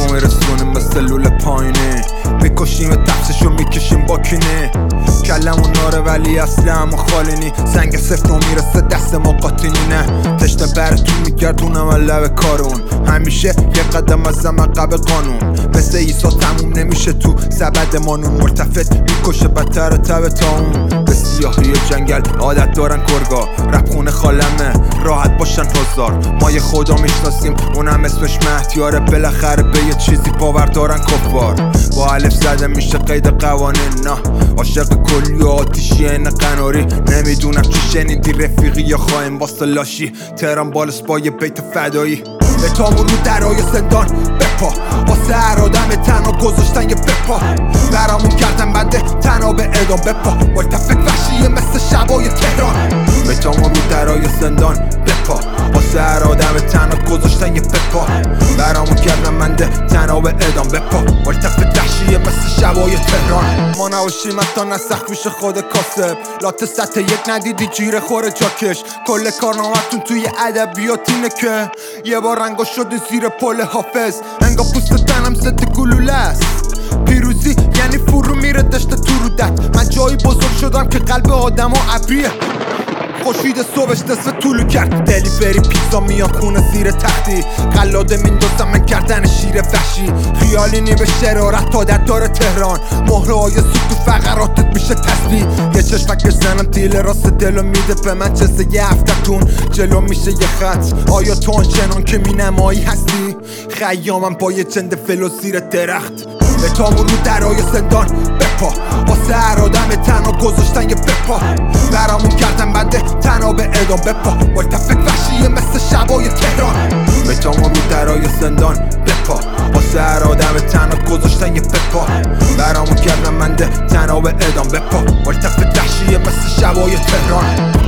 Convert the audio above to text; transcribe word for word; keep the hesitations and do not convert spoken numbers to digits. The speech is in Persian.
رو میرسونیم به سلول پایینی، میکشیم تفسشو میکشیم با کینی. کلمون ناره ولی اصلی همو خالی نی، سنگ سفت رو میرسه دست ما قاطینی. نه تشنه براتون میگردونم لب کارون، همیشه یه قدم از عقب قانون. مثل ایسا تموم نمیشه تو سبد مانون، مرتفت میکشه بدتر تب تا اون. به سیاهی جنگل عادت دارن کرگا، رپ خونه خالمه راحت باشن هزار. ما یه خدا میشناسیم اونم اسمش مهدیاره، بالاخره به یه چیزی باور دارن کفار. با الف زده میشه قید قوانین، نه عاشق کلی و آتیشی این قناری. نمیدونم چی شنیدی رفیقی یا خواهیم واسه لاشی، تهران بالس با یه بیت فدایی. به تامون رو درای زندان بپا، واسه هر آدم تنها گذاشتن یه بپا. برامون کردن بنده تنها به اعدام بپا، ملتفت وحشیه مثل شبای تهران. به تامون رو درای زندان بپا، واسه هر آدم تنها گذاشتن یه بپا. برامون کردن بنده تنها به اعدام بپا، ملتفت وحشیه مثل شبای تهران. ما نباشیم حتی نسخ میشه خود کاسب، لات سطح یک ندیدی جیره خوره جاکش. کل کارنامتون توی ادبیات اینه که یه بار رنگا شدی زیر پل حافظ، انگا پوست تنم ضد گلوله است. پیروزی یعنی فرو میره دشت تو رودت، من جایی بزرگ شدم که قلب آدم ها عبریه. خوشید صبحش نصف طولو کرد، دلیوری پیزا میان خونه زیر تختی. قلاده میندازم من کردن شیر وحشی، خیالی نی به شرارت عادت داره تهران. مهره های سود تو فقراتت میشه تسبیح، یه چشمک زنم دیل راست دلو میده به من. چسه یه هفتتون جلو میشه یه خط، آیا تو آن شنان که مینمایی هستی؟ خیامم با یه چند فلو زیر درخت. به تامون رو درای زندان بپا، واسه هر آدم تنها گذاشتن یه بپا. برامون کردن بنده تنها به اعدام بپا، ملتفت وحشیه مثل شبای تهران. به تامون رو درای زندان بپا، واسه هر آدم تنها گذاشتن یه بپا. برامون کردن بنده تنها به اعدام بپا، ملتفت وحشیه مثل شبای تهران.